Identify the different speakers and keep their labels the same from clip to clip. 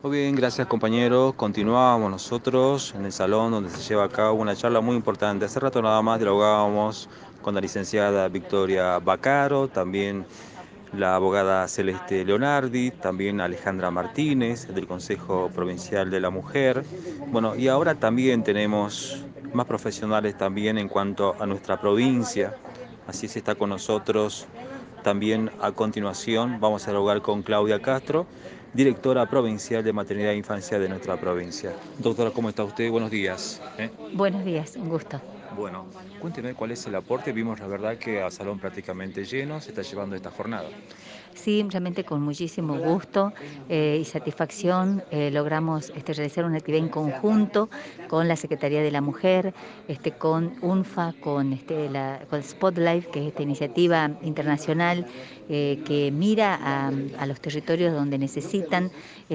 Speaker 1: Muy bien, gracias compañero. Continuamos nosotros en el salón donde se lleva a cabo una charla muy importante. Hace rato nada más dialogábamos con la licenciada Victoria Baccaro, también la abogada Celeste Leonardi, también Alejandra Martínez del Consejo Provincial de la Mujer. Bueno, y ahora también tenemos más profesionales también en cuanto a nuestra provincia. Así se está con nosotros también a continuación. Vamos a dialogar con Claudia Castro, directora provincial de Maternidad e Infancia de nuestra provincia. Doctora, ¿cómo está usted? Buenos días.
Speaker 2: Buenos días, un gusto.
Speaker 1: Bueno, cuénteme cuál es el aporte. Vimos la verdad que al salón prácticamente lleno se está llevando esta jornada.
Speaker 2: Sí, realmente con muchísimo gusto y satisfacción logramos realizar una actividad en conjunto con la Secretaría de la Mujer, con UNFA, con Spotlight, que es esta iniciativa internacional que mira a los territorios donde necesitan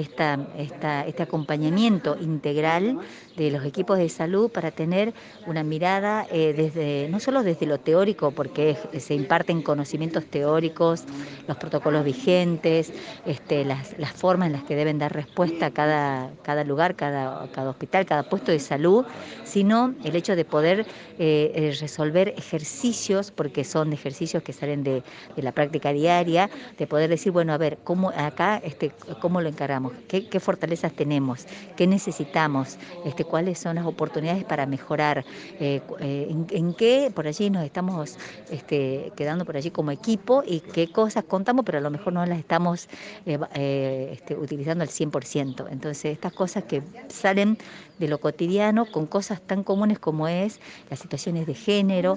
Speaker 2: este acompañamiento integral de los equipos de salud para tener una mirada no solo desde lo teórico, porque se imparten conocimientos teóricos, los protocolos vigentes, las formas en las que deben dar respuesta a cada lugar, cada hospital, cada puesto de salud, sino el hecho de poder resolver ejercicios, porque son ejercicios que salen de la práctica diaria, de poder decir, bueno, a ver, cómo lo encaramos, qué fortalezas tenemos, qué necesitamos, cuáles son las oportunidades para mejorar, en qué por allí nos estamos quedando por allí como equipo y qué cosas contamos, pero a lo mejor no las estamos utilizando al 100%. Entonces, estas cosas que salen de lo cotidiano con cosas tan comunes como es las situaciones de género,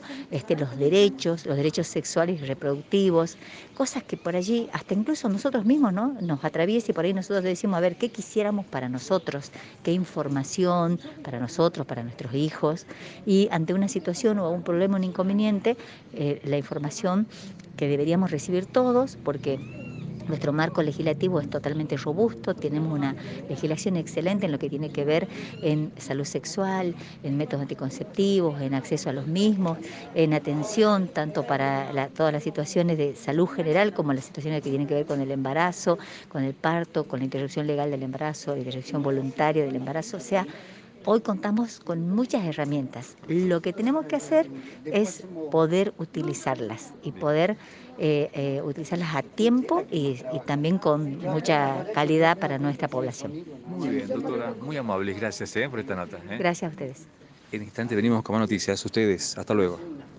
Speaker 2: los derechos sexuales y reproductivos, cosas que por allí, hasta incluso nosotros mismos, ¿no?, nos atraviesa y por ahí nosotros decimos, a ver, ¿qué quisiéramos para nosotros? ¿Qué información para nosotros, para nuestros hijos? Y ante una situación o un problema, un inconveniente, la información que deberíamos recibir todos, porque nuestro marco legislativo es totalmente robusto, tenemos una legislación excelente en lo que tiene que ver en salud sexual, en métodos anticonceptivos, en acceso a los mismos, en atención tanto para todas las situaciones de salud general como las situaciones que tienen que ver con el embarazo, con el parto, con la interrupción legal del embarazo, la interrupción voluntaria del embarazo. O sea, hoy contamos con muchas herramientas. Lo que tenemos que hacer es poder utilizarlas y poder utilizarlas a tiempo y también con mucha calidad para nuestra población.
Speaker 1: Muy bien, doctora. Muy amable. Gracias por esta nota.
Speaker 2: Gracias a ustedes.
Speaker 1: En instante venimos con más noticias. Ustedes. Hasta luego.